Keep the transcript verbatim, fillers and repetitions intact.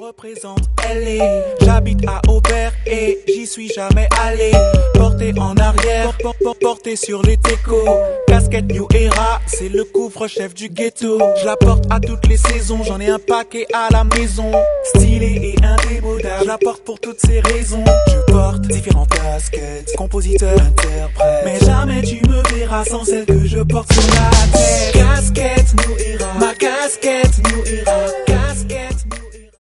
représente L A. J'habite à Aubert et j'y suis jamais allé. Porté en arrière, por por porté sur les técos. Casquette New Era, c'est le couvre-chef du ghetto. Je la porte à toutes les saisons, j'en ai un paquet à la maison. Stylé et indémodable, je la porte pour toutes ces raisons. Je porte différentes casquettes, compositeur, interprète, mais jamais tu me verras sans celle que je porte sur la tête. Casquette New Era, ma casquette.